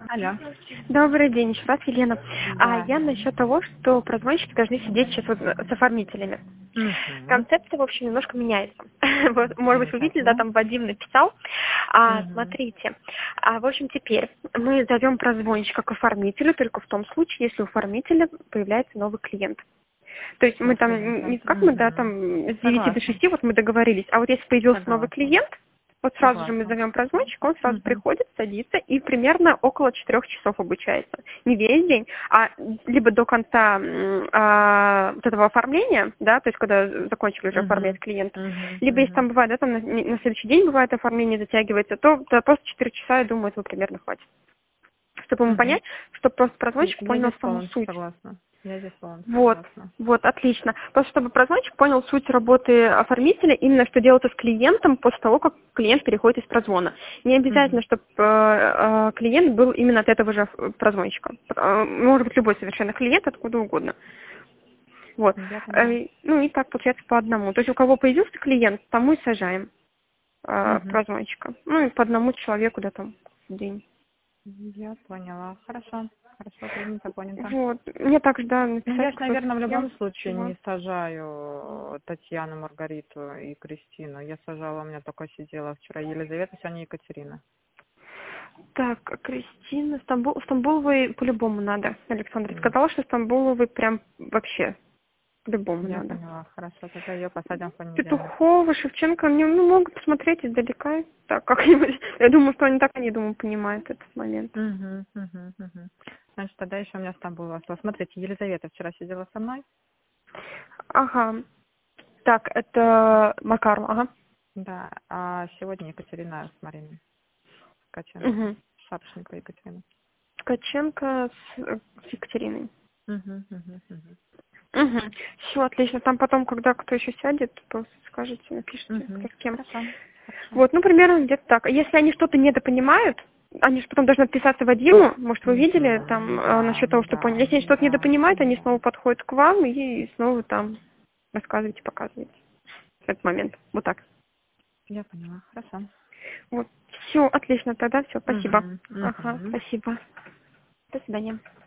Алло. Добрый день, еще раз, Елена. Да. Я насчет того, что прозвонщики должны сидеть сейчас вот с оформителями. Угу. Концепция, в общем, немножко меняется. Вот, может быть, вы видели, да, Замечательно. там Вадим написал. Угу. Смотрите, в общем, теперь мы зовем прозвонщика к оформителю только в том случае, если у оформителя появляется новый клиент. То есть мы Всё там, принято. не как мы, да, Угу. там с 9 до Согласна. 6 вот мы договорились, а вот если появился новый Согласна. клиент, вот сразу же мы Согласна. зовем прозвончика, он сразу Угу. приходит, садится и примерно около 4 часов обучается. Не весь день, а либо до конца вот этого оформления, да, то есть когда закончили уже оформлять Угу. клиента, Угу. либо если Угу. там бывает, да, там на следующий день бывает оформление затягивается, то просто 4 часа, я думаю, этого примерно хватит. Чтобы ему Угу. понять, чтобы просто прозвончик Я понял здесь саму полностью суть. согласна. Я здесь полностью Вот, согласна. вот, отлично. Просто чтобы прозвончик понял суть работы оформителя, именно что делается с клиентом после того, как клиент переходит из прозвона. Не обязательно, Угу. чтобы клиент был именно от этого же прозвончика. Может быть, любой совершенно клиент, откуда угодно. Вот. Я поняла. Ну и так получается по одному. То есть у кого появился клиент, тому и сажаем Угу. прозвончика. Ну и по одному человеку, да, там, в день. Я поняла. Хорошо. Хорошо, принято, понято. Вот. Мне также, да, Ну, написать я ж, какую-то наверное, в схему. любом случае Чего? не сажаю Татьяну, Маргариту и Кристину. Я сажала, у меня только сидела вчера Елизавета, сегодня Екатерина. Так, Кристина, Стамбуловой по-любому надо. Александра М, сказала, что Стамбуловой прям вообще по-любому Я надо. поняла, хорошо, тогда ее посадим в понедельник. Петухова, Шевченко, они могут посмотреть издалека. Так, как-нибудь. Я думаю, что они так, они, думаю, понимают этот момент. Угу, угу, угу. Значит, тогда еще у меня Стамбул осталось. Смотрите, Елизавета вчера сидела со мной. Ага. Так, это Макару, ага. Да, а сегодня Екатерина с Мариной Ткаченко. Угу. Шапшенко Екатерина. Ткаченко с Екатериной. Угу, угу, Угу. Все, отлично. Там потом, когда кто еще сядет, просто скажите, напишите, угу. кто с кем. Хорошо, хорошо. Вот, ну, примерно где-то так. Если они что-то недопонимают, они же потом должны отписаться Вадиму, может, вы видели там Угу, да, насчет того, что поняли. да, Если они что-то да. недопонимают, они снова подходят к вам и снова там рассказываете, показываете в этот момент. Вот так. Я поняла, хорошо. Вот. Все, отлично, тогда все, спасибо. Угу, Ага, угу. спасибо. До свидания.